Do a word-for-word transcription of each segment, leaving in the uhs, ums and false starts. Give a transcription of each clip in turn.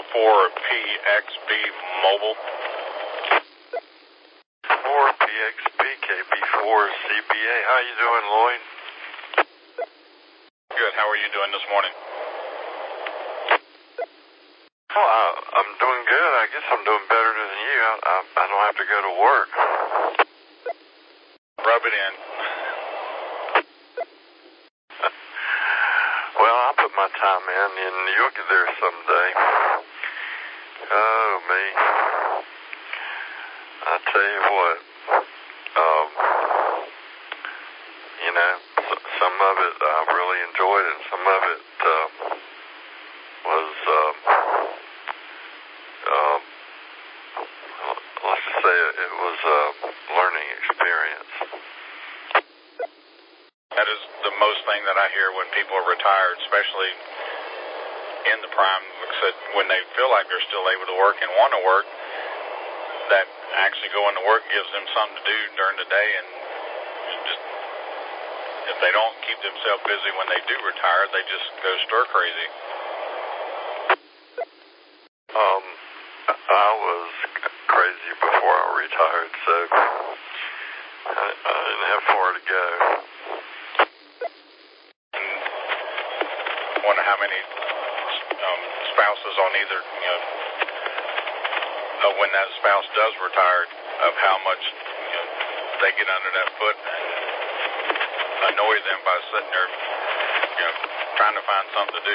four P X B Mobile. four P X B K B four C B A. How you doing, Lloyd? Good. How are you doing this morning? Well, I, I'm doing good. I guess I'm doing better than you. I, I, I don't have to go to work. Rub it in. Well, I'll put my time in, and you'll get there someday. Oh, me. I tell you what, um, you know, some of it I really enjoyed, and some of it uh, was, um, uh, let's just say it, it was a learning experience. That is the most thing that I hear when people are retired, especially in the prime, except when they feel like they're still able to work and want to work, that actually going to work gives them something to do during the day, and just if they don't keep themselves busy when they do retire, they just go stir crazy. Um, I was crazy before I retired, so I, I didn't have far to go. I wonder how many um, spouses on either, you know, uh, when that spouse does retire, of how much, you know, they get under that foot and annoy them by sitting there, you know, trying to find something to do.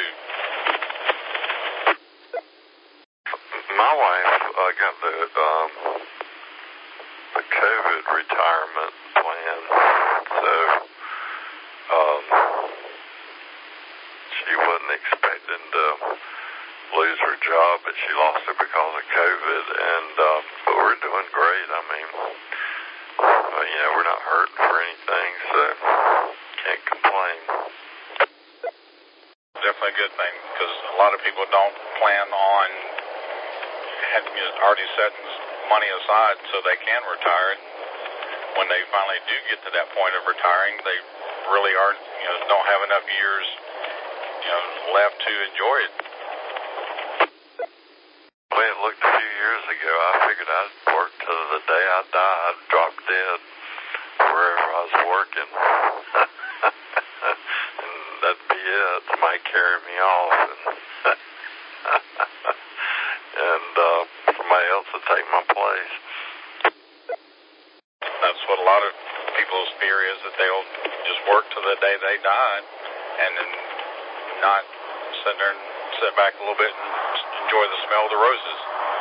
My wife uh, got the um, the COVID retirement plan, so um, she wasn't expecting to lose her job, but she lost it because of COVID, and um, but we're doing great. I mean, uh, you know, we're not hurting for anything, so can't complain. Definitely a good thing, because a lot of people don't plan on having, you know, already setting money aside so they can retire. When they finally do get to that point of retiring, they really aren't, you know, don't have enough years, you know, left to enjoy it. The way it looked a few years ago, I figured I'd work till the day I died, drop dead wherever I was working. And that'd be it. Somebody carry me off, and, and uh, somebody else would take my place. That's what a lot of people's fear is, that they'll just work till the day they die and then not sit there and sit back a little bit and enjoy the smell of the roses.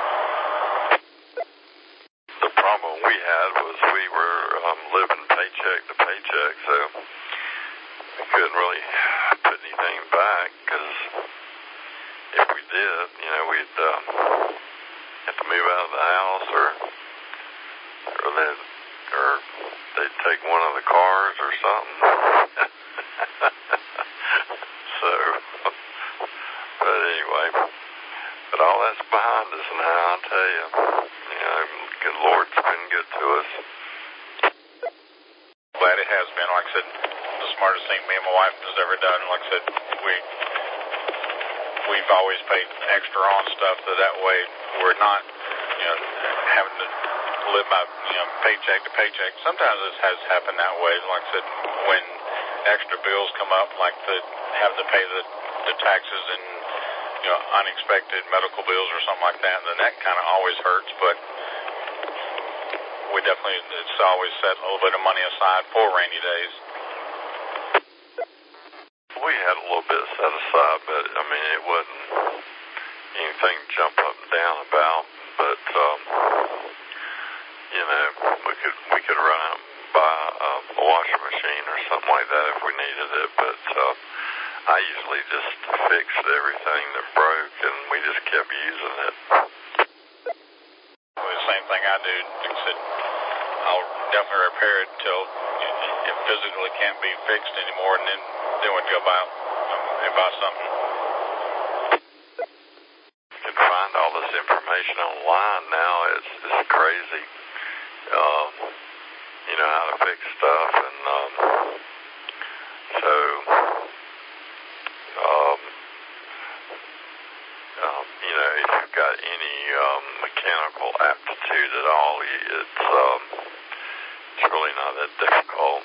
The problem we had was we were um, living paycheck to paycheck, so we couldn't really put anything back, because if we did, you know, we'd um, have to move out of the house, or or they'd, or they'd take one of the cars or something. So, but anyway, but all that's behind us now, I'll tell you. You know, good Lord's been good to us. Glad it has been. Like I said, the smartest thing me and my wife has ever done. Like I said, we, we've always paid extra on stuff, so that way we're not, you know, having to live by, you know, paycheck to paycheck. Sometimes this has happened that way. Like I said, when extra bills come up, like to have to pay the, the taxes and, you know, unexpected medical bills or something like that, then that kind of always hurts. But we definitely, it's always set a little bit of money aside for rainy days. We had a little bit set aside, but I mean, it wasn't anything to jump up and down about. But um, you know, we could we could run out and buy um, a washing machine or something like that if we needed it. But uh, I usually just fixed everything that broke, and we just kept using it. Well, the same thing I do. Like I said, I'll definitely repair it until it physically can't be fixed anymore, and then then we'd go buy and buy something. You can find all this information online now. It's it's crazy. Um, you know how to fix stuff, and um, so um, um, you know, if you got any um, mechanical aptitude at all. It's um, it's really not that difficult.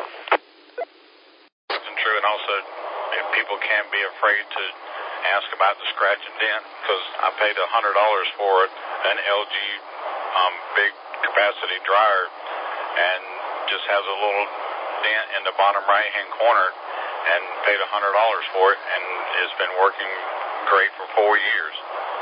And true, and also if people can't be afraid to ask about the scratch and dent, because I paid a hundred dollars for it, an L G um, big capacity dryer, and just has a little dent in the bottom right hand corner, and paid a hundred dollars for it, and it's been working great for four years.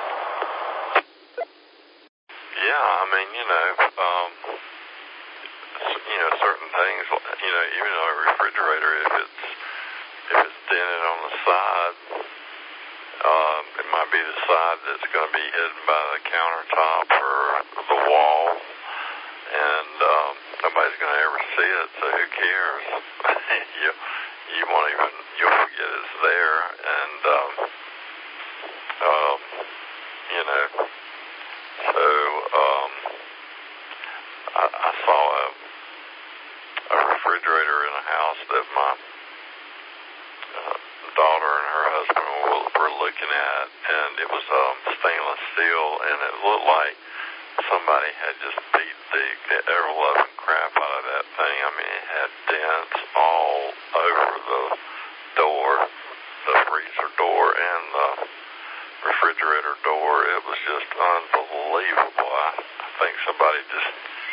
Yeah, I mean, you know, um, you know, certain things, you know, even a refrigerator, if it's if it's dented on the side, um, it might be the side that's going to be hidden by the countertop or the wall, and um, nobody's going to ever see it, so who cares? you you won't even you'll forget it's there, and um, um, you know. So, um, I, I saw a, a refrigerator in a house that my uh, daughter and her husband were, were looking at, and it was um, stainless steel, and it looked like somebody had just beat the, the ever-loving crap out of that thing. I mean, it had dents all over the door, the freezer door, and the refrigerator door. It was just unbelievable. I, I think somebody just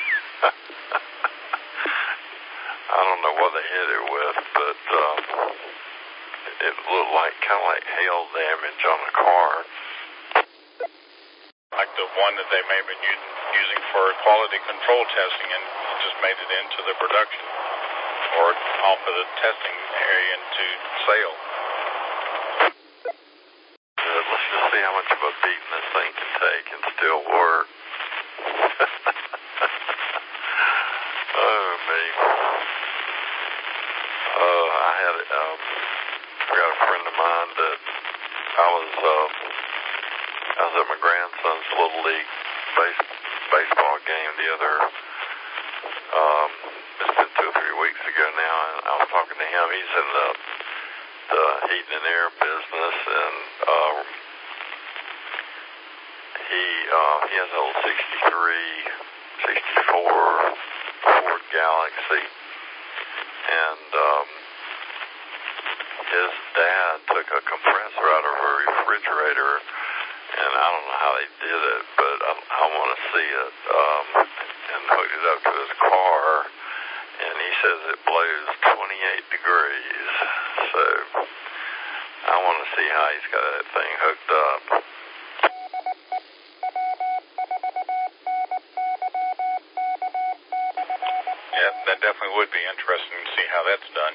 I don't know what they hit it with, but um, it looked like kind of like hail damage on a car. Like the one that they may have been using, using for quality control testing, and just made it into the production or off of the testing area into sale. Let's just see how much of a beating this thing can take and still work. Oh, me. Uh, I had, um, I got a friend of mine that I was, um, I was at my grandson's Little League base, baseball game the other, um, it's been two or three weeks ago now, and I was talking to him. He's in the, the heating and air business, and, uh, He uh, he has an old sixty-three, sixty-four Ford Galaxy, and um, his dad took a compressor out of a refrigerator, and I don't know how they did it, but I, I want to see it, um, and hooked it up to his car, and he says it blows twenty-eight degrees, so I want to see how he's got that thing hooked up. Yeah, that definitely would be interesting to see how that's done.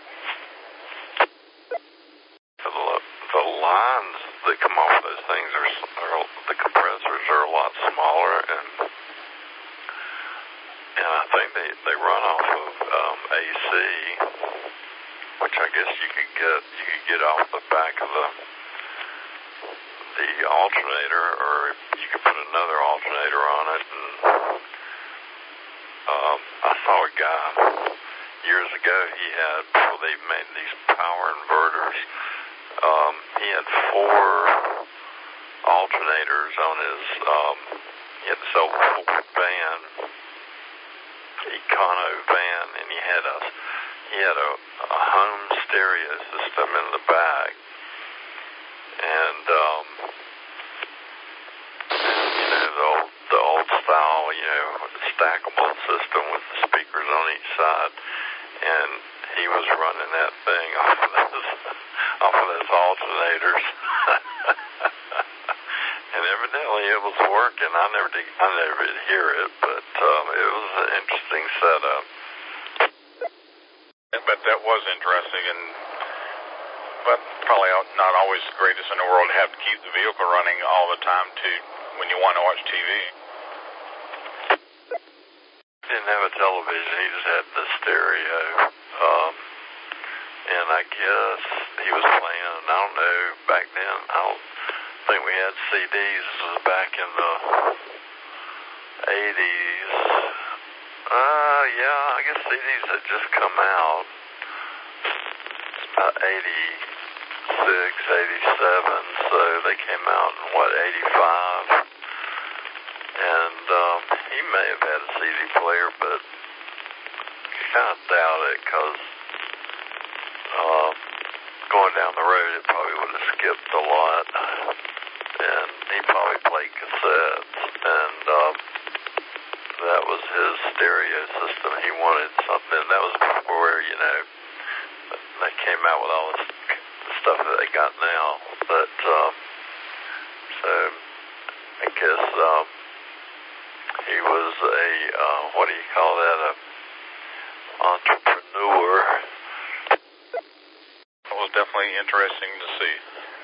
The, the lines that come off those things are, are the compressors are a lot smaller, and and I think they, they run off of um, A C, which I guess you could get you could get off the back of the the alternator, or you could put another alternator on it. And um, I saw a guy years ago. He had before they made these power inverters. Um, he had four alternators on his. Um, he had this old Ford van, Econo van, and he had a he had a, a home stereo system in the back, and um, you know the old the old style, you know, stackable system with the speakers on each side, and he was running that thing off of those off of those alternators. And evidently it was working. I never did, I never did hear it, but um, it was an interesting setup. But that was interesting, and but probably not always the greatest in the world to have to keep the vehicle running all the time to when you want to watch T V. He didn't have a television. He just had the stereo. Um, and I guess he was playing, I don't know, back then, I don't think we had C Ds. This was back in the eighties. Uh, yeah, I guess C Ds had just come out. About eighty-six, eighty-seven, so they came out in, what, eighty-five? and um, he may have had a C D player, but I kind of doubt it, because uh, going down the road, it probably would have skipped a lot, and he probably played cassettes, and um, that was his stereo system. He wanted something. That was before, you know, they came out with all this stuff that they got now. But um, so I guess um, he was a uh, what do you call that? A entrepreneur. It was definitely interesting to see.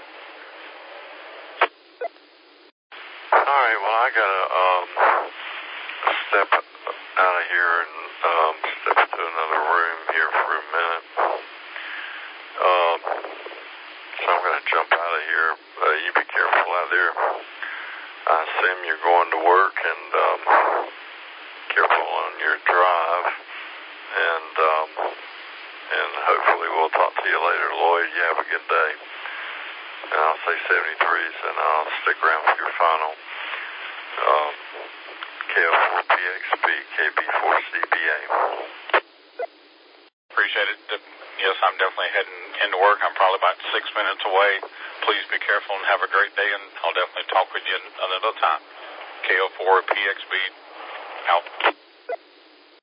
All right. Well, I gotta um, step out of here and um, step into another room here for a minute. Um, so I'm going to jump out of here. Uh, you be careful out there. I assume you're going to work, and um, careful on your drive. And um, and hopefully we'll talk to you later. Lloyd, you have a good day. And I'll say seventy-threes, and I'll stick around for your final. Um, K O four P X B, K B four C B A. Appreciate it. Yes, I'm definitely heading into work. I'm probably about six minutes away. Please be careful and have a great day, and I'll definitely talk with you another time. K O four P X B, out.